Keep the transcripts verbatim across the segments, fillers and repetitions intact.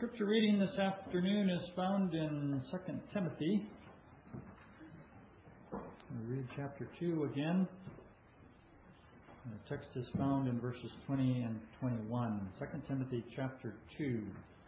Scripture reading this afternoon is found in Second Timothy. We read chapter two again. The text is found in verses twenty and twenty-one. Second Timothy chapter two.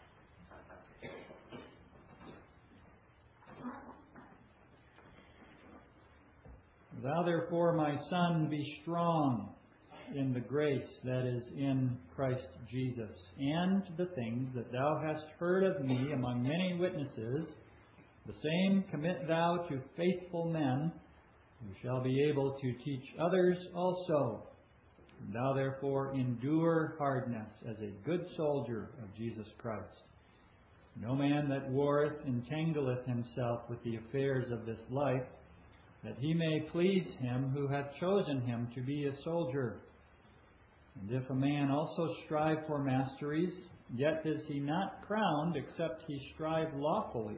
Thou therefore, my son, be strong in the grace that is in Christ Jesus, and the things that thou hast heard of me among many witnesses, the same commit thou to faithful men, who shall be able to teach others also. And thou therefore endure hardness as a good soldier of Jesus Christ. No man that warreth entangleth himself with the affairs of this life, that he may please him who hath chosen him to be a soldier. And if a man also strive for masteries, yet is he not crowned, except he strive lawfully.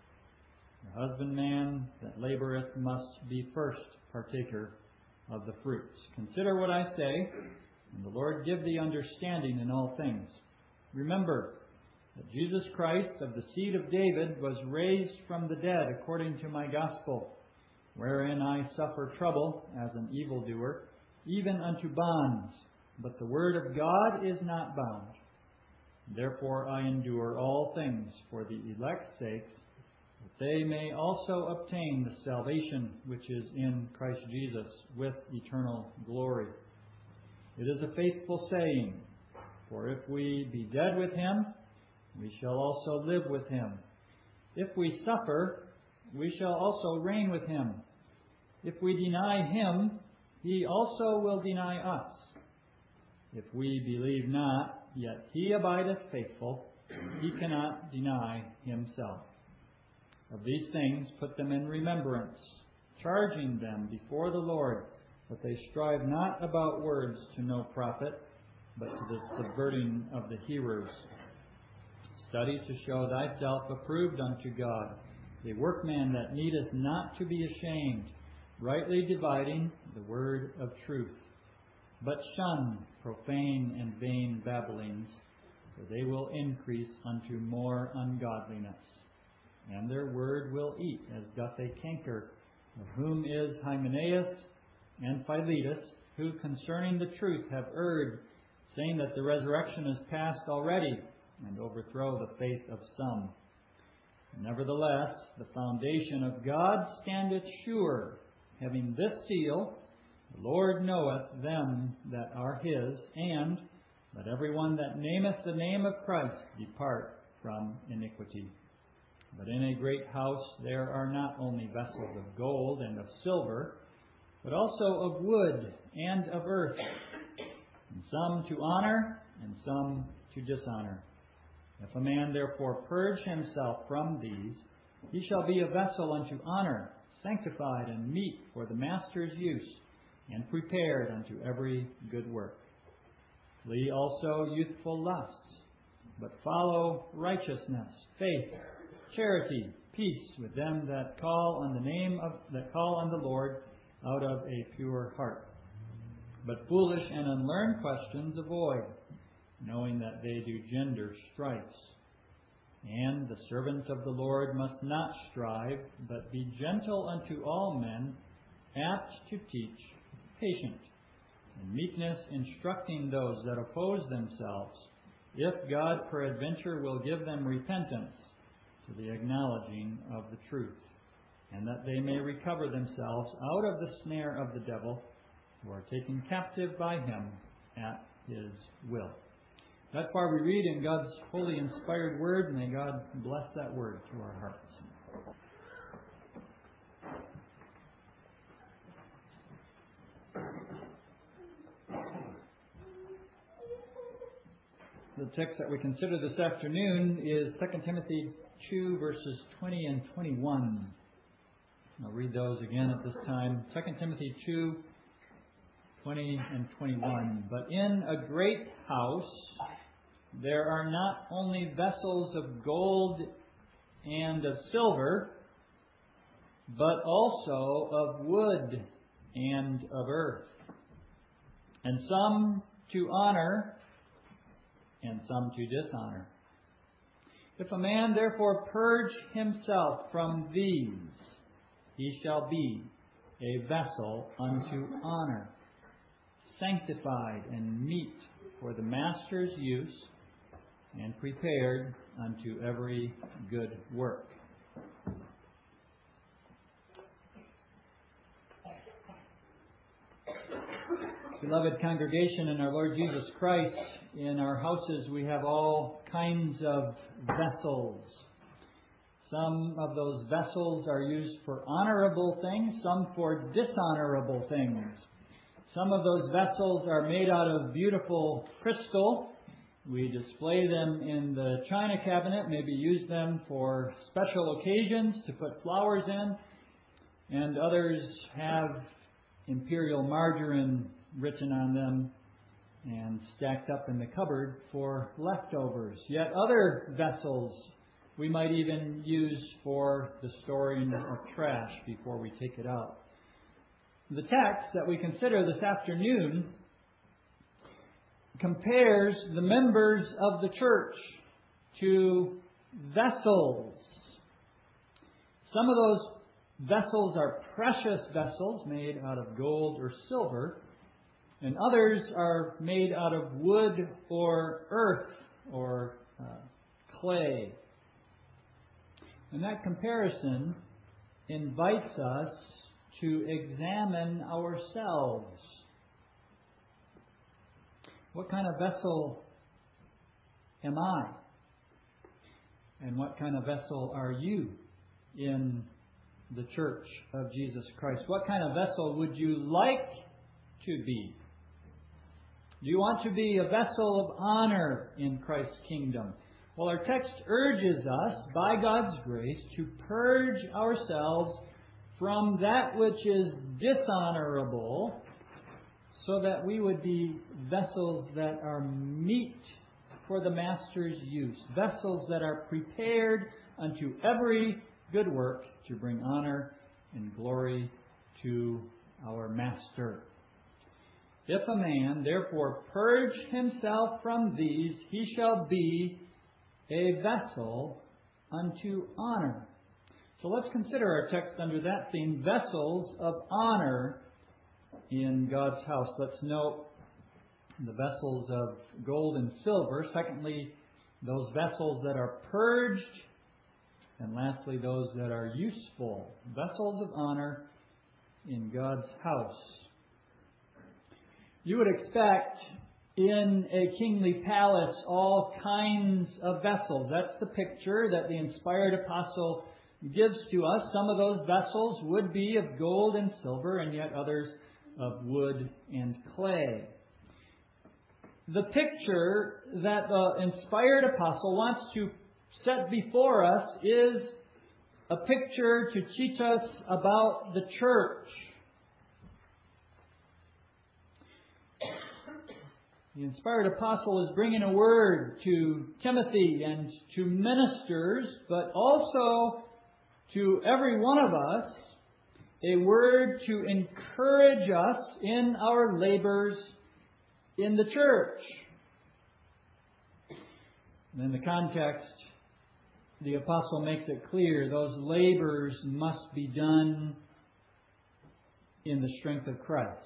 The husbandman that laboureth must be first partaker of the fruits. Consider what I say, and the Lord give thee understanding in all things. Remember that Jesus Christ of the seed of David was raised from the dead according to my gospel, wherein I suffer trouble as an evildoer, even unto bonds. But the word of God is not bound. Therefore I endure all things for the elect's sakes, that they may also obtain the salvation which is in Christ Jesus with eternal glory. It is a faithful saying, for if we be dead with him, we shall also live with him. If we suffer, we shall also reign with him. If we deny him, he also will deny us. If we believe not, yet he abideth faithful, he cannot deny himself. Of these things put them in remembrance, charging them before the Lord, that they strive not about words to no profit, but to the subverting of the hearers. Study to show thyself approved unto God, a workman that needeth not to be ashamed, rightly dividing the word of truth. But shun profane and vain babblings, for they will increase unto more ungodliness. And their word will eat as doth a canker, of whom is Hymenaeus and Philetus, who concerning the truth have erred, saying that the resurrection is past already, and overthrow the faith of some. Nevertheless, the foundation of God standeth sure, having this seal, the Lord knoweth them that are his, and let everyone that nameth the name of Christ depart from iniquity. But in a great house there are not only vessels of gold and of silver, but also of wood and of earth, and some to honor, and some to dishonor. If a man therefore purge himself from these, he shall be a vessel unto honor, sanctified and meet for the master's use, and prepared unto every good work. Flee also youthful lusts, but follow righteousness, faith, charity, peace with them that call on the name of that call on the Lord out of a pure heart. But foolish and unlearned questions avoid, knowing that they do gender strifes. And the servants of the Lord must not strive, but be gentle unto all men, apt to teach, patient, in meekness instructing those that oppose themselves, if God peradventure will give them repentance to the acknowledging of the truth, and that they may recover themselves out of the snare of the devil, who are taken captive by him at his will. That far we read in God's holy inspired word. May God bless that word to our hearts. The text that we consider this afternoon is Second Timothy two, verses twenty and twenty-one. I'll read those again at this time. Second Timothy two, twenty and twenty-one. But in a great house there are not only vessels of gold and of silver, but also of wood and of earth, and some to honor and some to dishonor. If a man therefore purge himself from these, he shall be a vessel unto honor, sanctified and meet for the master's use, and prepared unto every good work. Beloved congregation in our Lord Jesus Christ, in our houses we have all kinds of vessels. Some of those vessels are used for honorable things, some for dishonorable things. Some of those vessels are made out of beautiful crystal. We display them in the china cabinet, maybe use them for special occasions to put flowers in. And others have imperial margarine written on them and stacked up in the cupboard for leftovers. Yet other vessels we might even use for the storing of trash before we take it out. The text that we consider this afternoon compares the members of the church to vessels. Some of those vessels are precious vessels made out of gold or silver, and others are made out of wood or earth or uh, clay. And that comparison invites us to examine ourselves. What kind of vessel am I? And what kind of vessel are you in the church of Jesus Christ? What kind of vessel would you like to be? Do you want to be a vessel of honor in Christ's kingdom? Well, our text urges us, by God's grace, to purge ourselves from that which is dishonorable, so that we would be vessels that are meet for the Master's use, vessels that are prepared unto every good work to bring honor and glory to our Master. If a man therefore purge himself from these, he shall be a vessel unto honor. So let's consider our text under that theme, vessels of honor in God's house. Let's note the vessels of gold and silver. Secondly, those vessels that are purged. And lastly, those that are useful. Vessels of honor in God's house. You would expect in a kingly palace all kinds of vessels. That's the picture that the inspired apostle gives to us. Some of those vessels would be of gold and silver, and yet others of wood and clay. The picture that the inspired apostle wants to set before us is a picture to teach us about the church. The inspired apostle is bringing a word to Timothy and to ministers, but also to every one of us, a word to encourage us in our labors in the church. And in the context, the apostle makes it clear those labors must be done in the strength of Christ.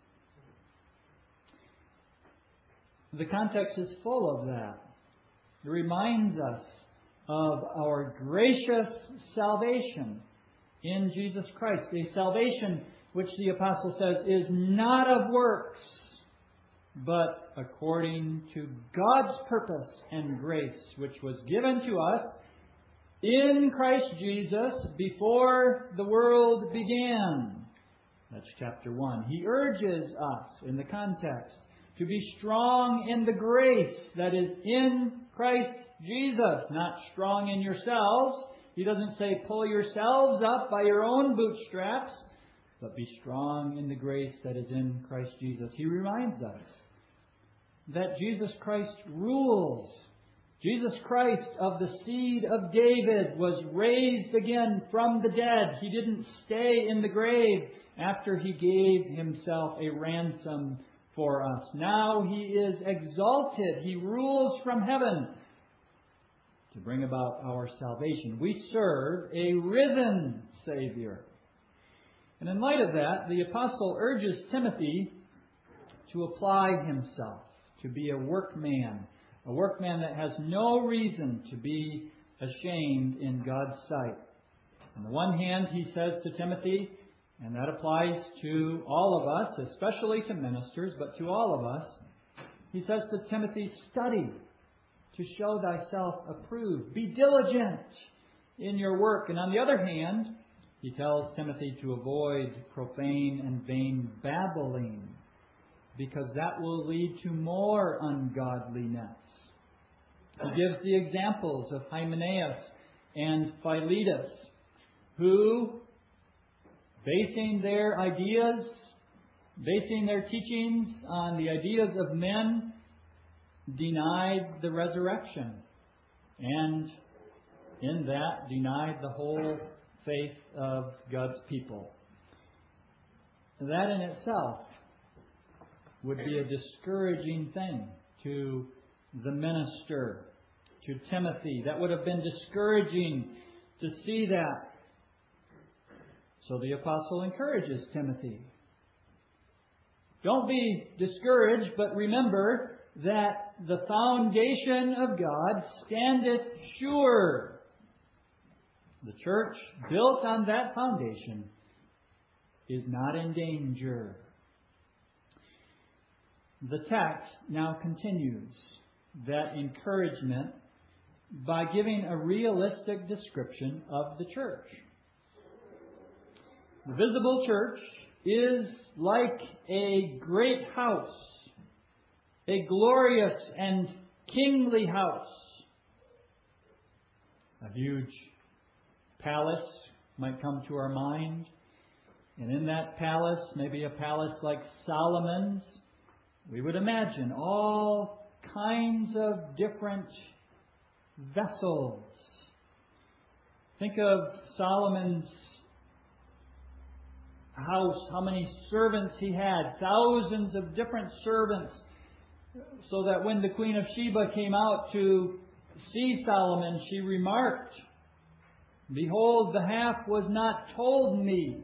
The context is full of that. It reminds us of our gracious salvation in Jesus Christ. A salvation which the apostle says is not of works, but according to God's purpose and grace, which was given to us in Christ Jesus before the world began. That's chapter one. He urges us in the context to be strong in the grace that is in Christ Jesus, not strong in yourselves. He doesn't say pull yourselves up by your own bootstraps, but be strong in the grace that is in Christ Jesus. He reminds us that Jesus Christ rules. Jesus Christ of the seed of David was raised again from the dead. He didn't stay in the grave after He gave Himself a ransom for us. Now He is exalted. He rules from heaven. to bring about our salvation. We serve a risen Savior. And in light of that, the apostle urges Timothy to apply himself, to be a workman, a workman that has no reason to be ashamed in God's sight. On the one hand, he says to Timothy, and that applies to all of us, especially to ministers, but to all of us, he says to Timothy, study to show thyself approved. Be diligent in your work. And on the other hand, he tells Timothy to avoid profane and vain babbling, because that will lead to more ungodliness. He gives the examples of Hymenaeus and Philetus, who, basing their ideas, basing their teachings on the ideas of men, denied the resurrection, and in that denied the whole faith of God's people. That in itself would be a discouraging thing to the minister, to Timothy. That would have been discouraging to see that. So the apostle encourages Timothy. Don't be discouraged, but remember that the foundation of God standeth sure. The church built on that foundation is not in danger. The text now continues that encouragement by giving a realistic description of the church. The visible church is like a great house, a glorious and kingly house. A huge palace might come to our mind. And in that palace, maybe a palace like Solomon's, we would imagine all kinds of different vessels. Think of Solomon's house, how many servants he had, thousands of different servants, so that when the Queen of Sheba came out to see Solomon, she remarked, "Behold, the half was not told me."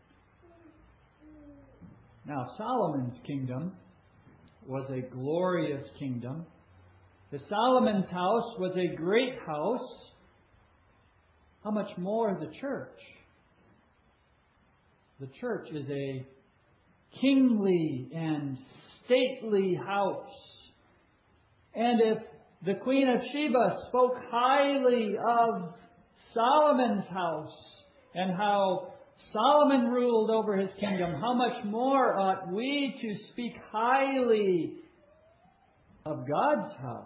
Now, Solomon's kingdom was a glorious kingdom. If Solomon's house was a great house, how much more the church? The church is a kingly and stately house. And if the Queen of Sheba spoke highly of Solomon's house and how Solomon ruled over his kingdom, how much more ought we to speak highly of God's house?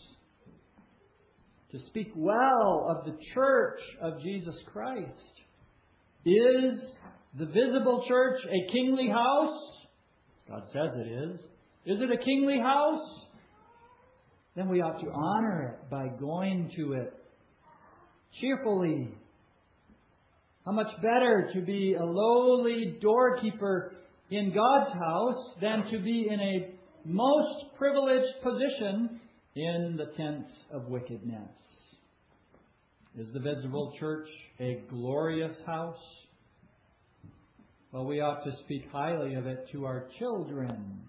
To speak well of the church of Jesus Christ. Is the visible church a kingly house? God says it is. Is it a kingly house? Then we ought to honor it by going to it cheerfully. How much better to be a lowly doorkeeper in God's house than to be in a most privileged position in the tents of wickedness. Is the visible church a glorious house? Well, we ought to speak highly of it to our children.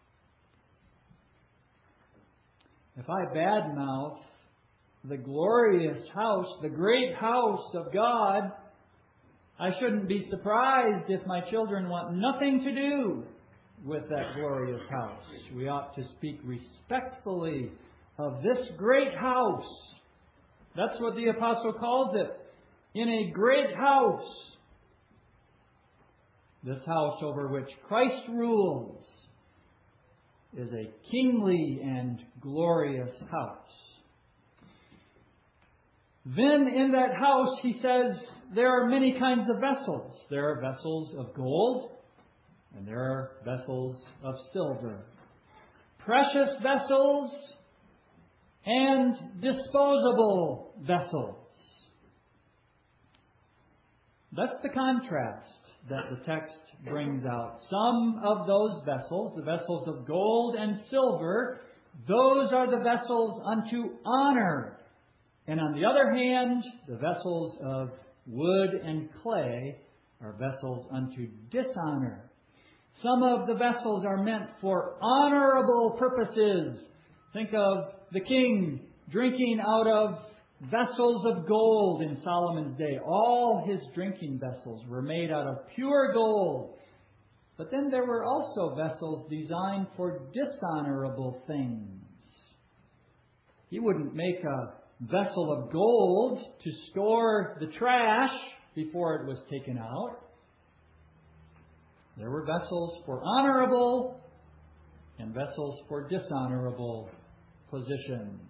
If I badmouth the glorious house, the great house of God, I shouldn't be surprised if my children want nothing to do with that glorious house. We ought to speak respectfully of this great house. That's what the apostle calls it. In a great house. This house over which Christ rules is a kingly and glorious house. Then in that house, he says, there are many kinds of vessels. There are vessels of gold, and there are vessels of silver. Precious vessels and disposable vessels. That's the contrast that the text brings out. Some of those vessels, the vessels of gold and silver, those are the vessels unto honor And on the other hand, the vessels of wood and clay are vessels unto dishonor. Some of the vessels are meant for honorable purposes. Think of the king drinking out of vessels of gold in Solomon's day. All his drinking vessels were made out of pure gold. But then there were also vessels designed for dishonorable things. He wouldn't make a vessel of gold to store the trash before it was taken out. There were vessels for honorable and vessels for dishonorable positions.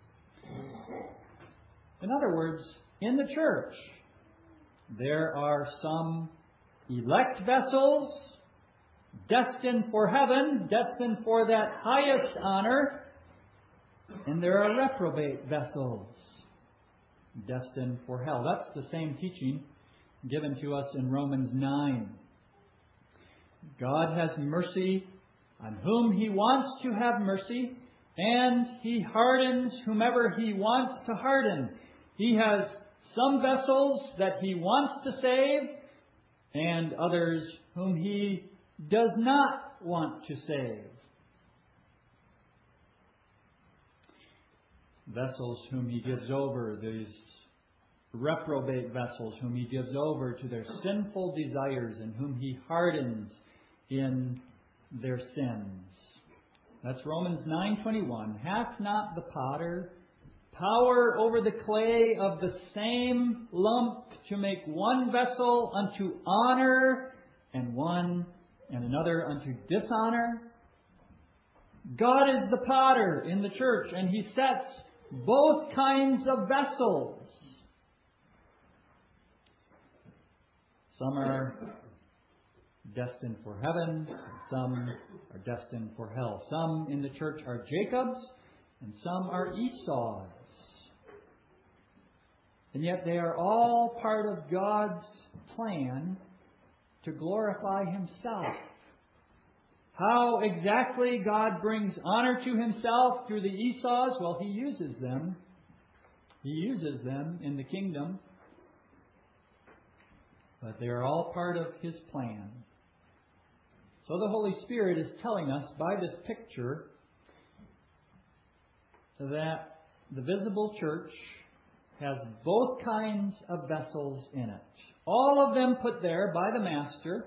In other words, in the church, there are some elect vessels destined for heaven, destined for that highest honor, and there are reprobate vessels destined for hell. That's the same teaching given to us in Romans nine. God has mercy on whom He wants to have mercy, and He hardens whomever He wants to harden. He has some vessels that He wants to save, and others whom He does not want to save. Vessels whom He gives over, these reprobate vessels whom He gives over to their sinful desires and whom He hardens in their sins. That's Romans nine twenty-one. Hath not the potter power over the clay of the same lump to make one vessel unto honor and one and another unto dishonor? God is the potter in the church, and He sets both kinds of vessels. Some are destined for heaven, some are destined for hell. Some in the church are Jacobs, and some are Esau's. And yet they are all part of God's plan to glorify Himself. How exactly God brings honor to Himself through the Esau's? Well, He uses them. He uses them in the kingdom. But they are all part of His plan. So the Holy Spirit is telling us by this picture that the visible church has both kinds of vessels in it. All of them put there by the Master,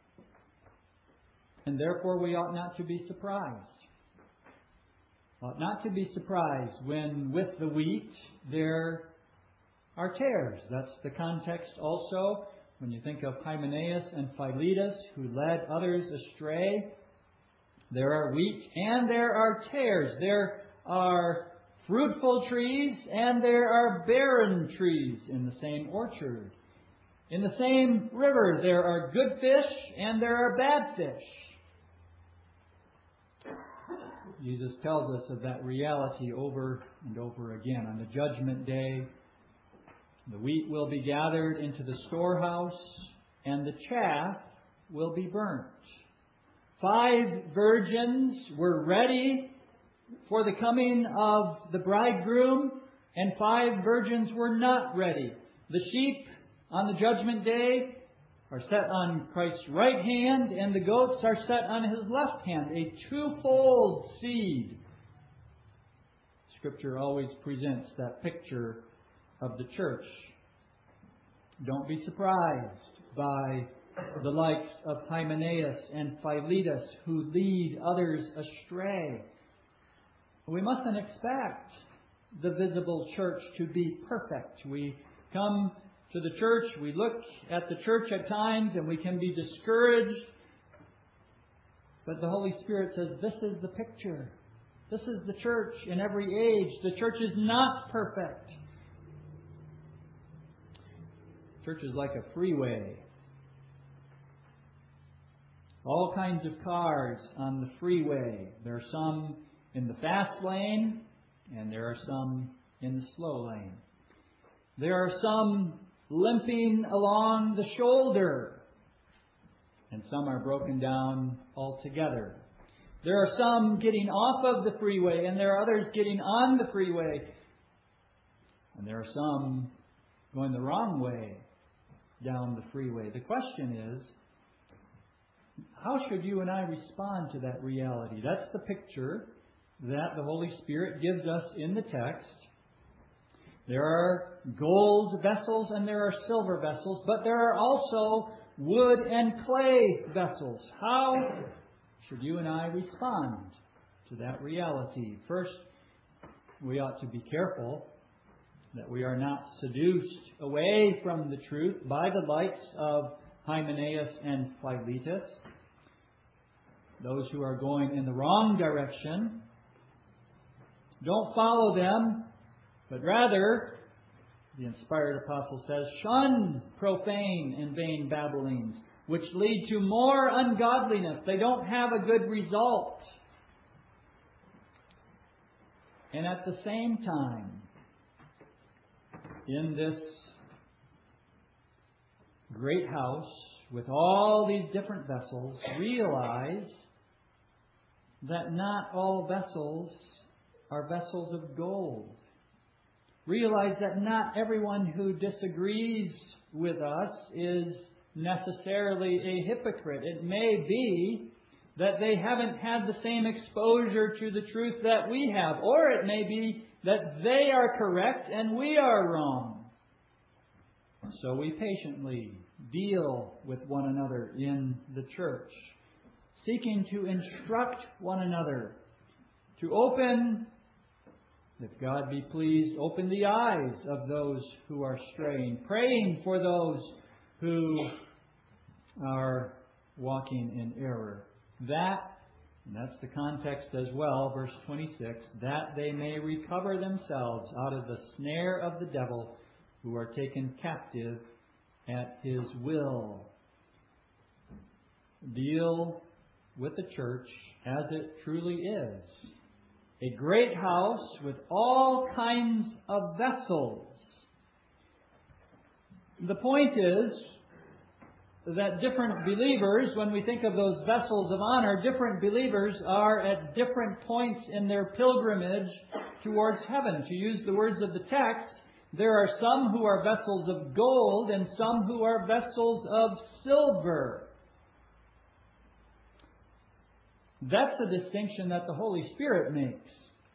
and therefore we ought not to be surprised. Ought not to be surprised when with the wheat there are tares. That's the context also when you think of Hymenaeus and Philetus who led others astray. There are wheat and there are tares. There are fruitful trees and there are barren trees in the same orchard. In the same river there are good fish and there are bad fish. Jesus tells us of that reality over and over again. On the judgment day, the wheat will be gathered into the storehouse and the chaff will be burnt. Five virgins were ready for the coming of the bridegroom, and five virgins were not ready. The sheep on the judgment day are set on Christ's right hand, and the goats are set on His left hand. A twofold seed. Scripture always presents that picture of the church. Don't be surprised by the likes of Hymenaeus and Philetus who lead others astray. We mustn't expect the visible church to be perfect. We come to the church, we look at the church at times, and we can be discouraged. But the Holy Spirit says, this is the picture. This is the church in every age. The church is not perfect. Church is like a freeway. All kinds of cars on the freeway. There are some in the fast lane, and there are some in the slow lane. There are some limping along the shoulder, and some are broken down altogether. There are some getting off of the freeway, and there are others getting on the freeway. And there are some going the wrong way down the freeway. The question is, how should you and I respond to that reality? That's the picture that the Holy Spirit gives us in the text. There are gold vessels and there are silver vessels, but there are also wood and clay vessels. How should you and I respond to that reality? First, we ought to be careful that we are not seduced away from the truth by the likes of Hymenaeus and Philetus, those who are going in the wrong direction. Don't follow them, but rather, the inspired apostle says, shun profane and vain babblings, which lead to more ungodliness. They don't have a good result. And at the same time, in this great house with all these different vessels, realize that not all vessels are vessels of gold. Realize that not everyone who disagrees with us is necessarily a hypocrite. It may be that they haven't had the same exposure to the truth that we have, or it may be that they are correct and we are wrong. So we patiently deal with one another in the church, seeking to instruct one another, to open, if God be pleased, open the eyes of those who are straying, praying for those who are walking in error. That, and that's the context as well, verse twenty-six, that they may recover themselves out of the snare of the devil, who are taken captive at his will. Deal with the church as it truly is. A great house with all kinds of vessels. The point is that different believers, when we think of those vessels of honor, different believers are at different points in their pilgrimage towards heaven. To use the words of the text, there are some who are vessels of gold and some who are vessels of silver. That's the distinction that the Holy Spirit makes.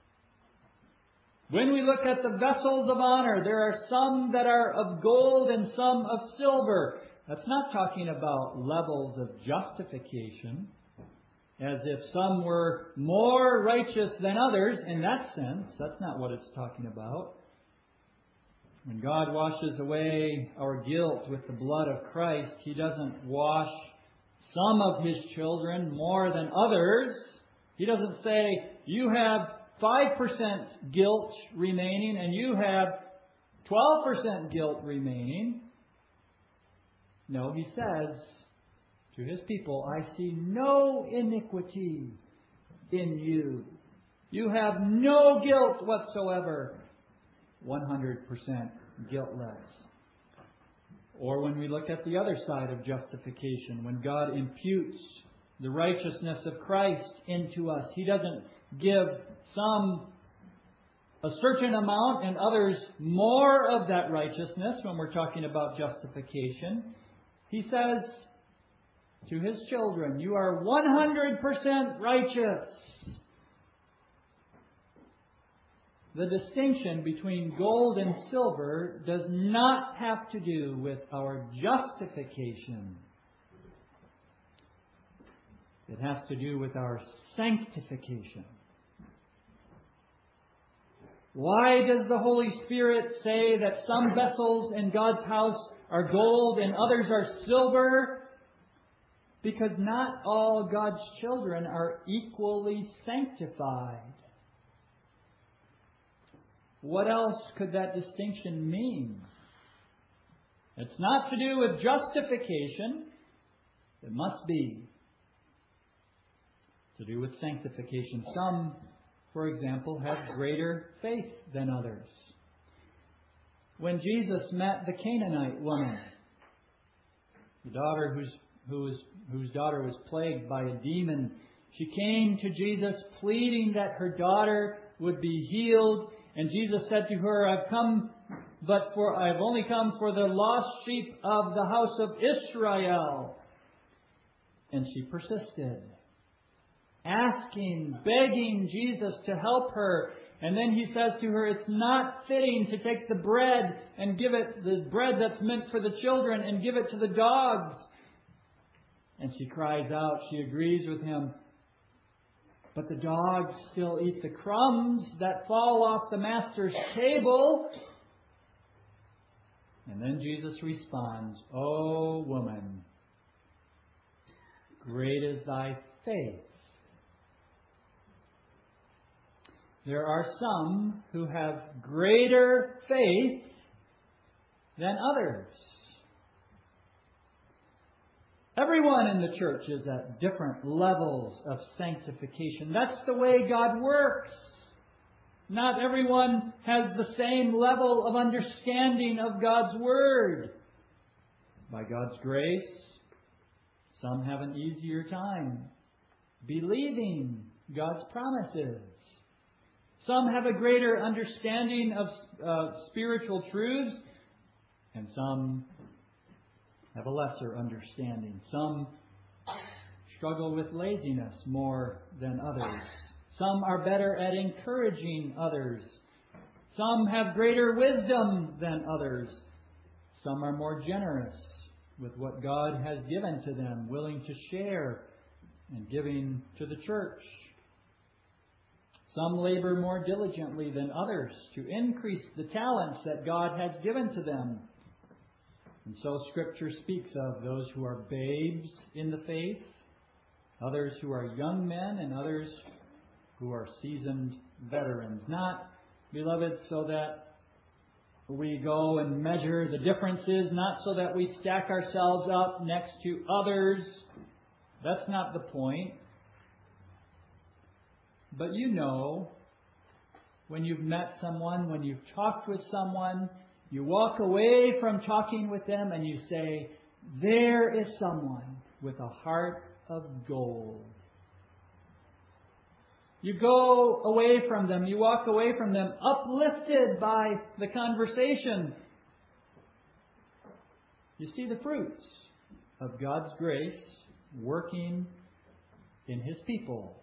When we look at the vessels of honor, there are some that are of gold and some of silver. That's not talking about levels of justification, as if some were more righteous than others in that sense. That's not what it's talking about. When God washes away our guilt with the blood of Christ, He doesn't wash some of His children more than others. He doesn't say, you have five percent guilt remaining and you have twelve percent guilt remaining. No, He says to His people, I see no iniquity in you. You have no guilt whatsoever. one hundred percent guiltless. Or when we look at the other side of justification, when God imputes the righteousness of Christ into us, He doesn't give some a certain amount and others more of that righteousness when we're talking about justification. He says to His children, you are one hundred percent righteous. The distinction between gold and silver does not have to do with our justification. It has to do with our sanctification. Why does the Holy Spirit say that some vessels in God's house are gold and others are silver? Because not all God's children are equally sanctified. What else could that distinction mean? It's not to do with justification. It must be to do with sanctification. Some, for example, have greater faith than others. When Jesus met the Canaanite woman, the daughter whose, whose, whose daughter was plagued by a demon, she came to Jesus pleading that her daughter would be healed. And Jesus said to her, I've come, but for, I've only come for the lost sheep of the house of Israel. And she persisted, asking, begging Jesus to help her. And then he says to her, it's not fitting to take the bread and give it, the bread that's meant for the children, and give it to the dogs. And she cries out, she agrees with him. But the dogs still eat the crumbs that fall off the master's table. And then Jesus responds, O woman, great is thy faith. There are some who have greater faith than others. Everyone in the church is at different levels of sanctification. That's the way God works. Not everyone has the same level of understanding of God's Word. By God's grace, some have an easier time believing God's promises. Some have a greater understanding of uh, spiritual truths, and some have a lesser understanding. Some struggle with laziness more than others. Some are better at encouraging others. Some have greater wisdom than others. Some are more generous with what God has given to them, willing to share and giving to the church. Some labor more diligently than others to increase the talents that God has given to them. And so Scripture speaks of those who are babes in the faith, others who are young men, and others who are seasoned veterans. Not, beloved, so that we go and measure the differences, not so that we stack ourselves up next to others. That's not the point. But you know, when you've met someone, when you've talked with someone, you walk away from talking with them and you say, there is someone with a heart of gold. You go away from them, you walk away from them uplifted by the conversation. You see the fruits of God's grace working in His people.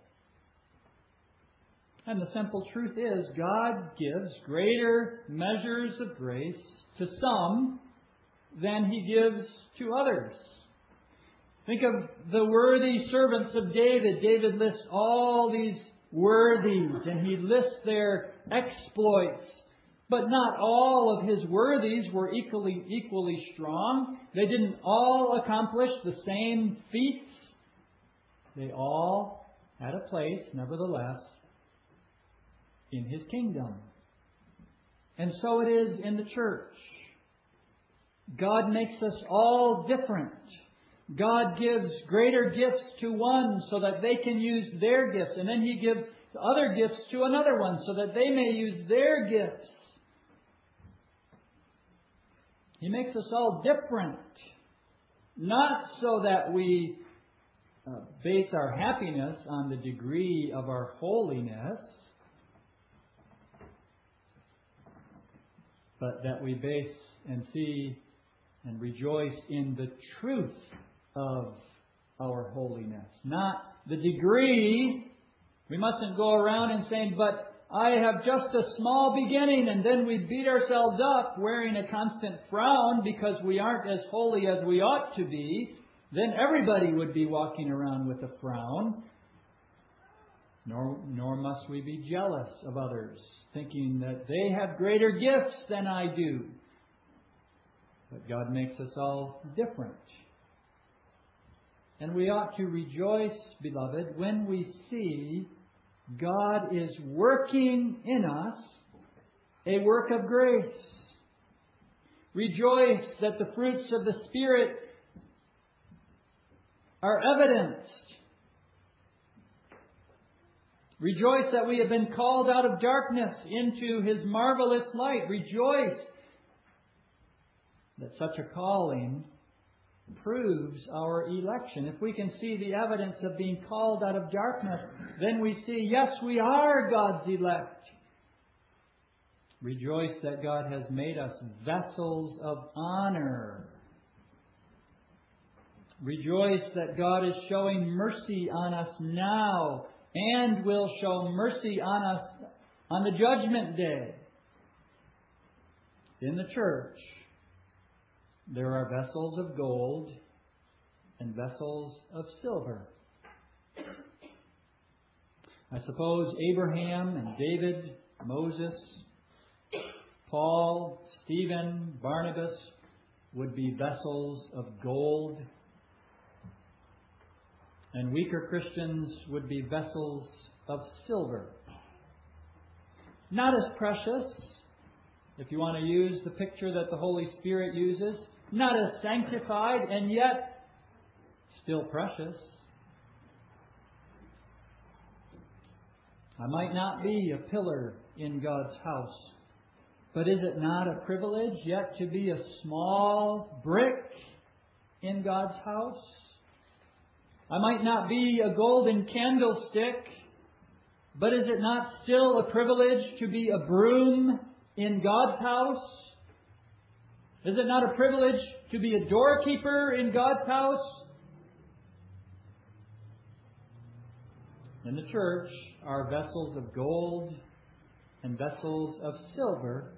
And the simple truth is, God gives greater measures of grace to some than He gives to others. Think of the worthy servants of David. David lists all these worthies, and he lists their exploits. But not all of his worthies were equally, equally strong. They didn't all accomplish the same feats. They all had a place, nevertheless, in His kingdom. And so it is in the church. God makes us all different. God gives greater gifts to one so that they can use their gifts. And then He gives other gifts to another one so that they may use their gifts. He makes us all different. Not so that we uh, base our happiness on the degree of our holiness, but that we base and see and rejoice in the truth of our holiness. Not the degree. We mustn't go around and saying, but I have just a small beginning, and then we beat ourselves up wearing a constant frown because we aren't as holy as we ought to be. Then everybody would be walking around with a frown. Nor, nor must we be jealous of others, thinking that they have greater gifts than I do. But God makes us all different. And we ought to rejoice, beloved, when we see God is working in us a work of grace. Rejoice that the fruits of the Spirit are evidenced. Rejoice that we have been called out of darkness into His marvelous light. Rejoice that such a calling proves our election. If we can see the evidence of being called out of darkness, then we see, yes, we are God's elect. Rejoice that God has made us vessels of honor. Rejoice that God is showing mercy on us now and will show mercy on us on the judgment day. In the church, there are vessels of gold and vessels of silver. I suppose Abraham and David, Moses, Paul, Stephen, Barnabas would be vessels of gold, and weaker Christians would be vessels of silver. Not as precious, if you want to use the picture that the Holy Spirit uses, not as sanctified, and yet still precious. I might not be a pillar in God's house, but is it not a privilege yet to be a small brick in God's house? I might not be a golden candlestick, but is it not still a privilege to be a broom in God's house? Is it not a privilege to be a doorkeeper in God's house? In the church are vessels of gold and vessels of silver,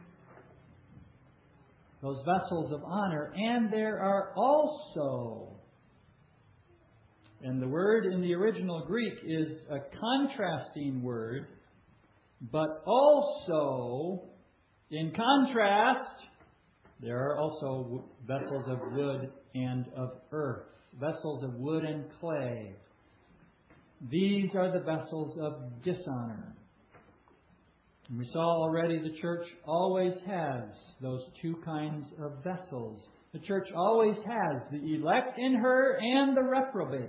those vessels of honor, and there are also, and the word in the original Greek is a contrasting word, but also, in contrast, there are also vessels of wood and of earth, vessels of wood and clay. These are the vessels of dishonor. And we saw already the church always has those two kinds of vessels. The church always has the elect in her and the reprobate.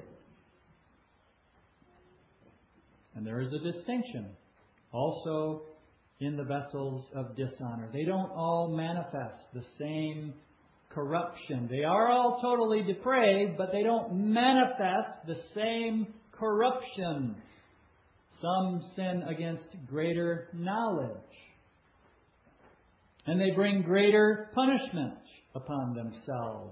And there is a distinction also in the vessels of dishonor. They don't all manifest the same corruption. They are all totally depraved, but they don't manifest the same corruption. Some sin against greater knowledge, and they bring greater punishment upon themselves.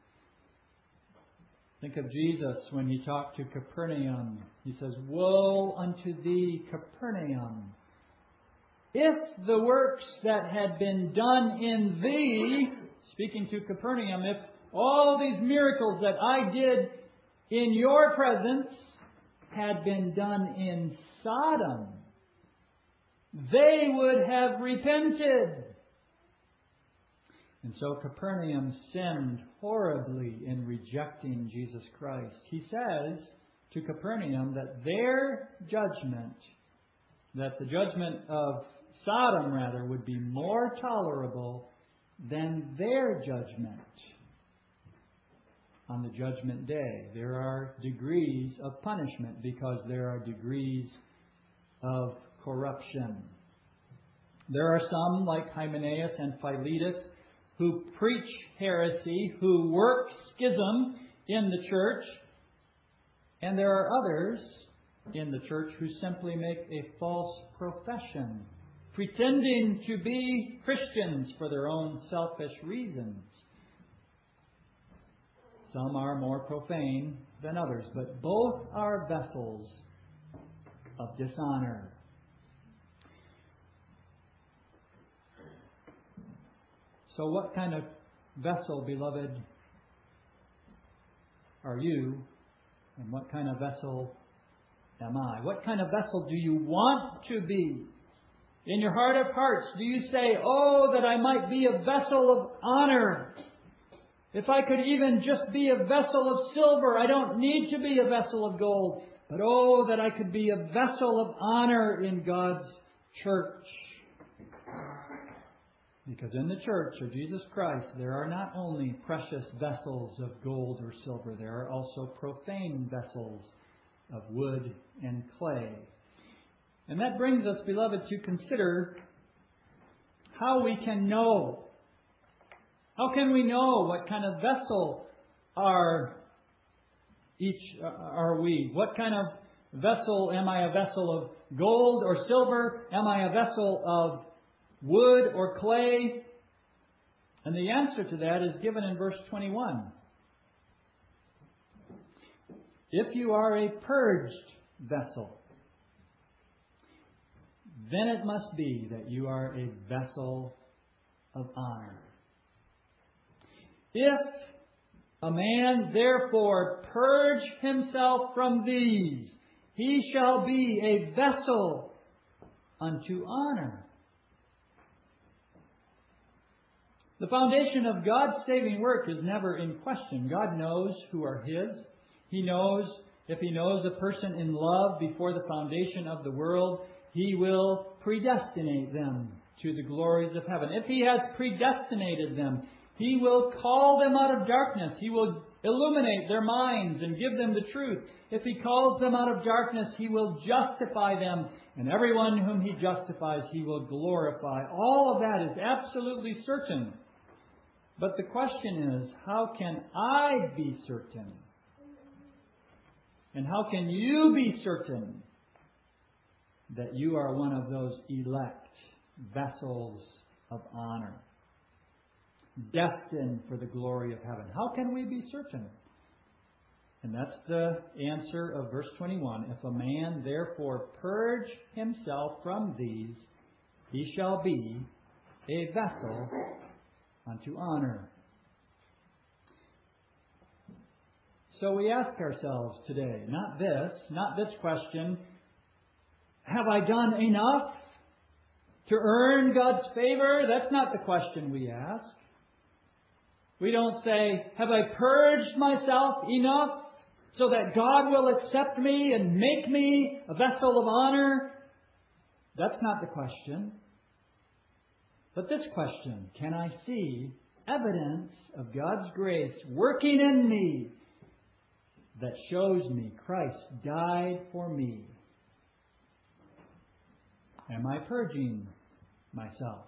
Think of Jesus when he talked to Capernaum. He says, "Woe unto thee, Capernaum! If the works that had been done in thee," speaking to Capernaum, "if all these miracles that I did in your presence had been done in Sodom, they would have repented." And so Capernaum sinned horribly in rejecting Jesus Christ. He says to Capernaum that their judgment, that the judgment of Sodom rather, would be more tolerable than their judgment on the judgment day. There are degrees of punishment because there are degrees of corruption. There are some, like Hymenaeus and Philetus, who preach heresy, who work schism in the church, and there are others in the church who simply make a false profession, pretending to be Christians for their own selfish reasons. Some are more profane than others, but both are vessels of dishonor. So what kind of vessel, beloved, are you? And what kind of vessel am I? What kind of vessel do you want to be? In your heart of hearts, do you say, "Oh, that I might be a vessel of honor. If I could even just be a vessel of silver, I don't need to be a vessel of gold. But oh, that I could be a vessel of honor in God's church." Because in the church of Jesus Christ, there are not only precious vessels of gold or silver, there are also profane vessels of wood and clay. And that brings us, beloved, to consider how we can know. How can we know what kind of vessel are each uh, are we? What kind of vessel am I? A vessel of gold or silver? Am I a vessel of wood or clay? And the answer to that is given in verse twenty-one. If you are a purged vessel, then it must be that you are a vessel of honor. If a man therefore purge himself from these, he shall be a vessel unto honor. The foundation of God's saving work is never in question. God knows who are His. He knows, if He knows a person in love before the foundation of the world, He will predestinate them to the glories of heaven. If He has predestinated them, He will call them out of darkness. He will illuminate their minds and give them the truth. If He calls them out of darkness, He will justify them. And everyone whom He justifies, He will glorify. All of that is absolutely certain. But the question is, how can I be certain? And how can you be certain that you are one of those elect vessels of honor, destined for the glory of heaven? How can we be certain? And that's the answer of verse twenty-one. If a man therefore purge himself from these, he shall be a vessel unto honor. So we ask ourselves today, not this, not this question, have I done enough to earn God's favor? That's not the question we ask. We don't say, have I purged myself enough so that God will accept me and make me a vessel of honor? That's not the question. But this question, can I see evidence of God's grace working in me that shows me Christ died for me? Am I purging myself?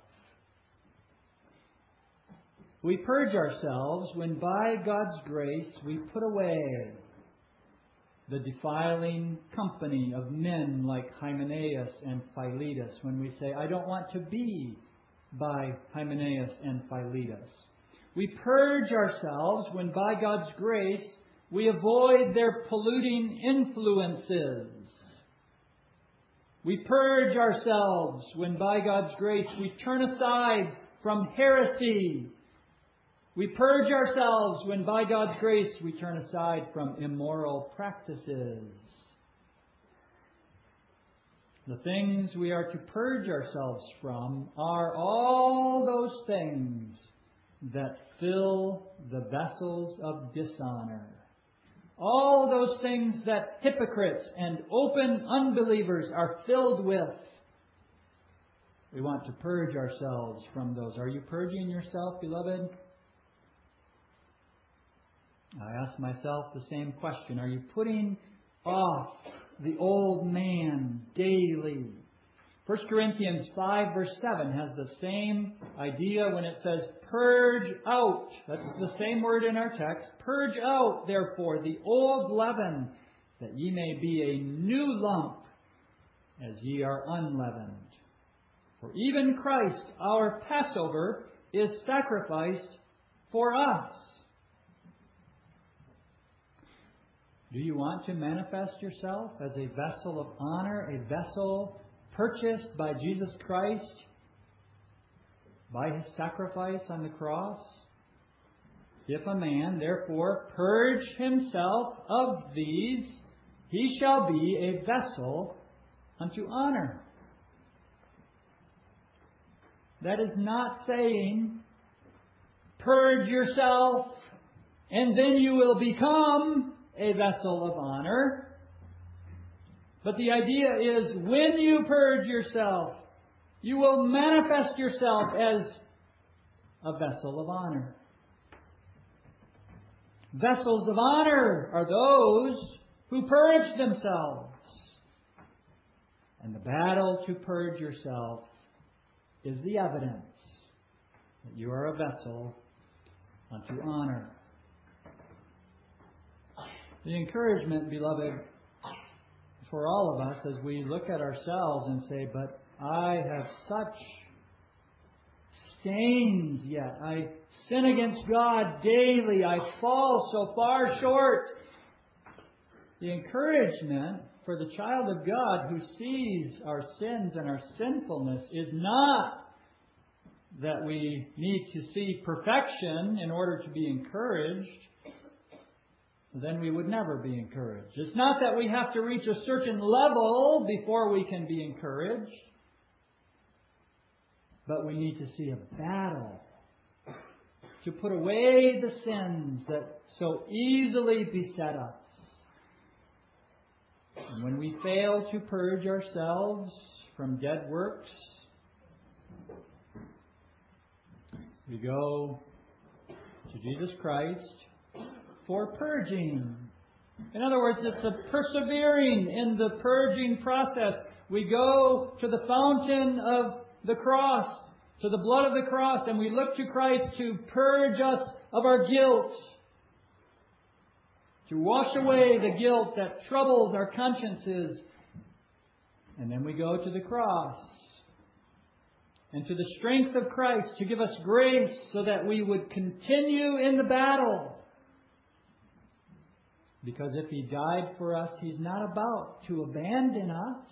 We purge ourselves when by God's grace we put away the defiling company of men like Hymenaeus and Philetus. When we say, I don't want to be by Hymenaeus and Philetus. We purge ourselves when by God's grace we avoid their polluting influences. We purge ourselves when by God's grace we turn aside from heresy. We purge ourselves when by God's grace we turn aside from immoral practices. The things we are to purge ourselves from are all those things that fill the vessels of dishonor. All those things that hypocrites and open unbelievers are filled with. We want to purge ourselves from those. Are you purging yourself, beloved? I ask myself the same question. Are you putting off the old man daily? First Corinthians five verse seven has the same idea when it says, purge out. That's the same word in our text. Purge out, therefore, the old leaven, that ye may be a new lump, as ye are unleavened. For even Christ, our Passover, is sacrificed for us. Do you want to manifest yourself as a vessel of honor, a vessel purchased by Jesus Christ by His sacrifice on the cross? If a man therefore purge himself of these, he shall be a vessel unto honor. That is not saying, purge yourself and then you will become a vessel of honor. But the idea is, when you purge yourself, you will manifest yourself as a vessel of honor. Vessels of honor are those who purge themselves. And the battle to purge yourself is the evidence that you are a vessel unto honor. The encouragement, beloved, for all of us as we look at ourselves and say, but I have such stains yet. I sin against God daily. I fall so far short. The encouragement for the child of God who sees our sins and our sinfulness is not that we need to see perfection in order to be encouraged. Then we would never be encouraged. It's not that we have to reach a certain level before we can be encouraged. But we need to see a battle to put away the sins that so easily beset us. And when we fail to purge ourselves from dead works, we go to Jesus Christ for purging. In other words, it's a persevering in the purging process. We go to the fountain of the cross, to the blood of the cross, and we look to Christ to purge us of our guilt, to wash away the guilt that troubles our consciences. And then we go to the cross and to the strength of Christ to give us grace so that we would continue in the battle. Because if He died for us, He's not about to abandon us.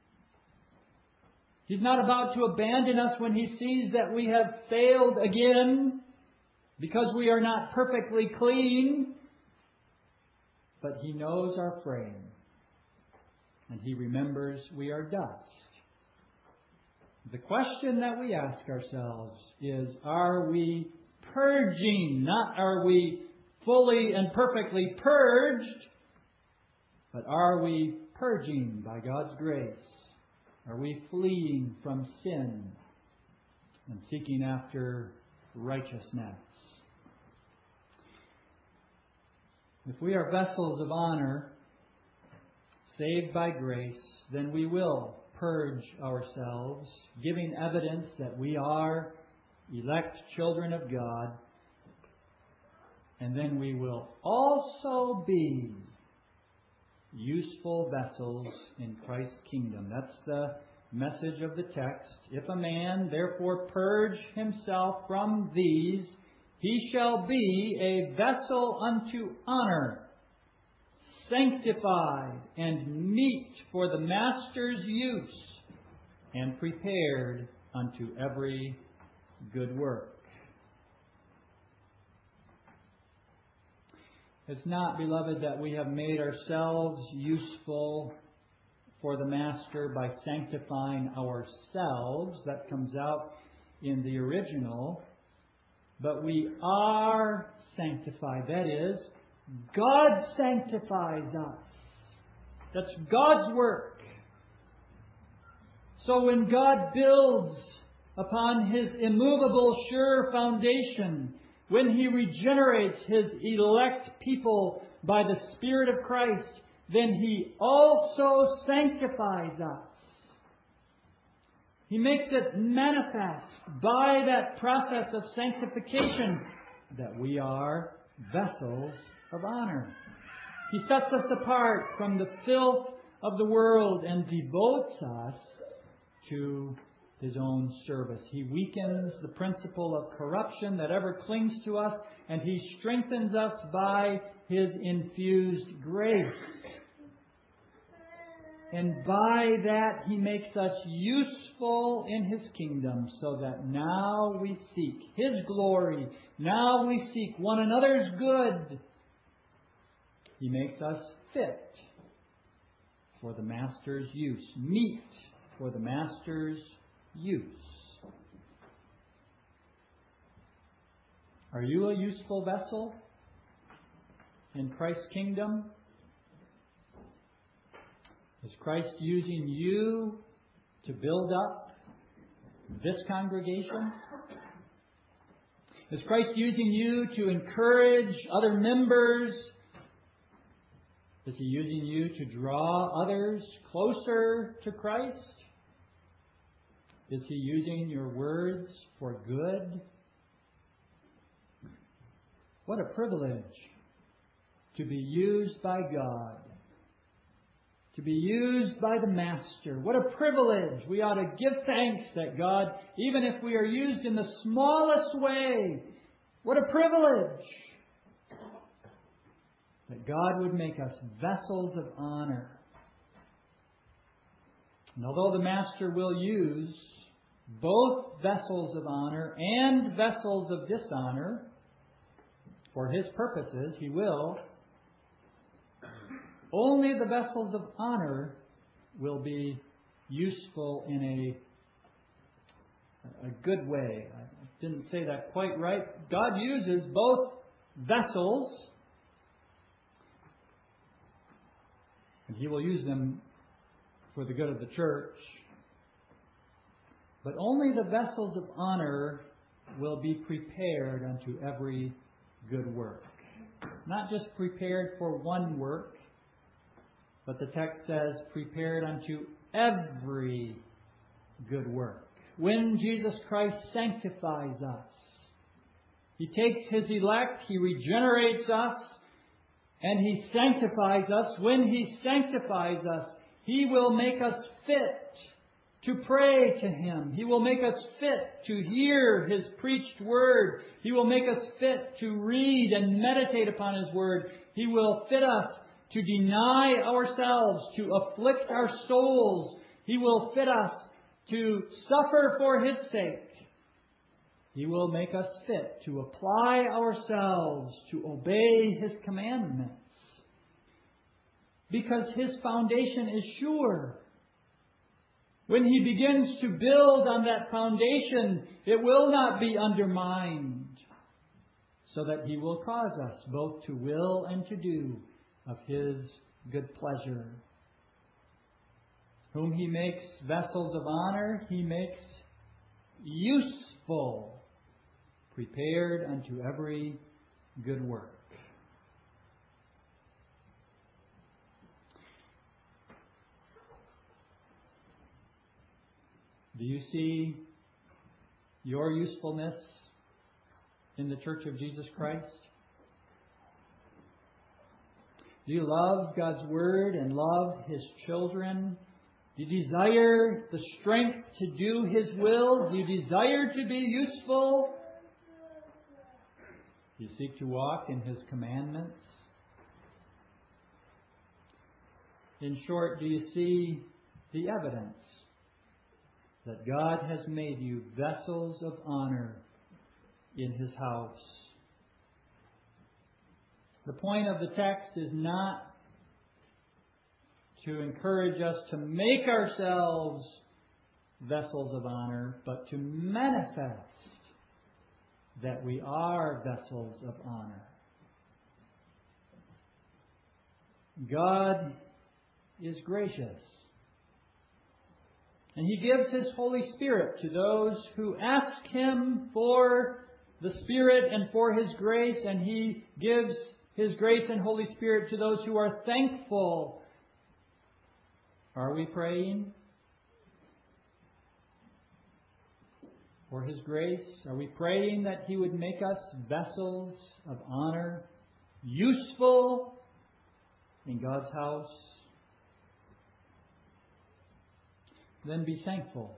He's not about to abandon us when He sees that we have failed again because we are not perfectly clean. But He knows our frame. And He remembers we are dust. The question that we ask ourselves is, are we purging? Not are we fully and perfectly purged, but are we purging by God's grace? Are we fleeing from sin and seeking after righteousness? If we are vessels of honor, saved by grace, then we will purge ourselves, giving evidence that we are elect children of God. And then we will also be useful vessels in Christ's kingdom. That's the message of the text. If a man therefore purge himself from these, he shall be a vessel unto honor, sanctified and meet for the master's use, and prepared unto every good work. It's not, beloved, that we have made ourselves useful for the Master by sanctifying ourselves. That comes out in the original. But we are sanctified. That is, God sanctifies us. That's God's work. So when God builds upon His immovable, sure foundation, when He regenerates His elect people by the Spirit of Christ, then He also sanctifies us. He makes it manifest by that process of sanctification that we are vessels of honor. He sets us apart from the filth of the world and devotes us to His own service. He weakens the principle of corruption that ever clings to us, and He strengthens us by His infused grace. And by that He makes us useful in His kingdom, so that now we seek His glory. Now we seek one another's good. He makes us fit for the Master's use. Meet for the Master's use. Are you a useful vessel in Christ's kingdom? Is Christ using you to build up this congregation? Is Christ using you to encourage other members? Is He using you to draw others closer to Christ? Is He using your words for good? What a privilege to be used by God to be used by the Master. What a privilege. We ought to give thanks that God, even if we are used in the smallest way, what a privilege that God would make us vessels of honor. And although the Master will use both vessels of honor and vessels of dishonor for His purposes, He will, only the vessels of honor will be useful in a, a good way. I didn't say that quite right. God uses both vessels, and He will use them for the good of the church. But only the vessels of honor will be prepared unto every good work. Not just prepared for one work, but the text says, prepared unto every good work. When Jesus Christ sanctifies us, He takes His elect, He regenerates us, and He sanctifies us. When He sanctifies us, He will make us fit to pray to Him. He will make us fit to hear His preached word. He will make us fit to read and meditate upon His word. He will fit us to deny ourselves, to afflict our souls. He will fit us to suffer for His sake. He will make us fit to apply ourselves, to obey His commandments. Because His foundation is sure. When He begins to build on that foundation, it will not be undermined, so that He will cause us both to will and to do of His good pleasure. Whom He makes vessels of honor, He makes useful, prepared unto every good work. Do you see your usefulness in the Church of Jesus Christ? Do you love God's Word and love His children? Do you desire the strength to do His will? Do you desire to be useful? Do you seek to walk in His commandments? In short, do you see the evidence that God has made you vessels of honor in His house? The point of the text is not to encourage us to make ourselves vessels of honor, but to manifest that we are vessels of honor. God is gracious, and He gives His Holy Spirit to those who ask Him for the Spirit and for His grace, and He gives His grace and Holy Spirit to those who are thankful. Are we praying for His grace? Are we praying that He would make us vessels of honor, useful in God's house? Then be thankful.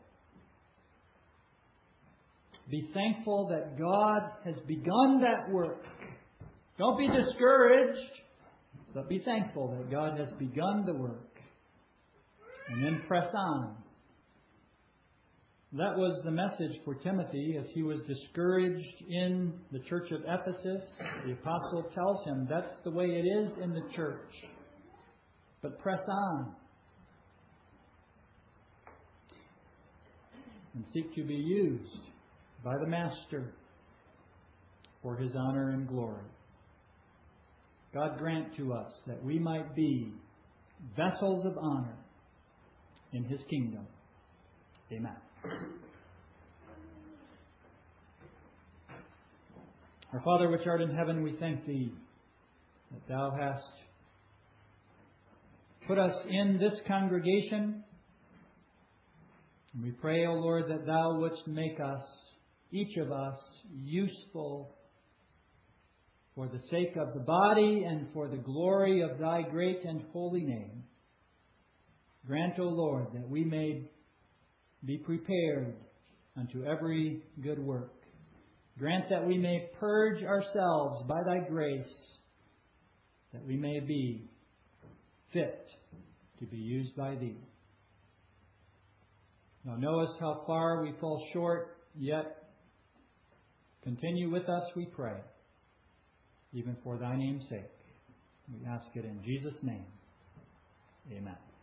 Be thankful that God has begun that work. Don't be discouraged, but be thankful that God has begun the work. And then press on. That was the message for Timothy as he was discouraged in the church of Ephesus. The apostle tells him that's the way it is in the church. But press on. And seek to be used by the Master for His honor and glory. God grant to us that we might be vessels of honor in His kingdom. Amen. Our Father which art in heaven, we thank Thee that Thou hast put us in this congregation. And we pray, O Lord, that Thou wouldst make us, each of us, useful for the sake of the body and for the glory of Thy great and holy name. Grant, O Lord, that we may be prepared unto every good work. Grant that we may purge ourselves by Thy grace, that we may be fit to be used by Thee. Thou knowest how far we fall short, yet continue with us, we pray, even for Thy name's sake. We ask it in Jesus' name. Amen.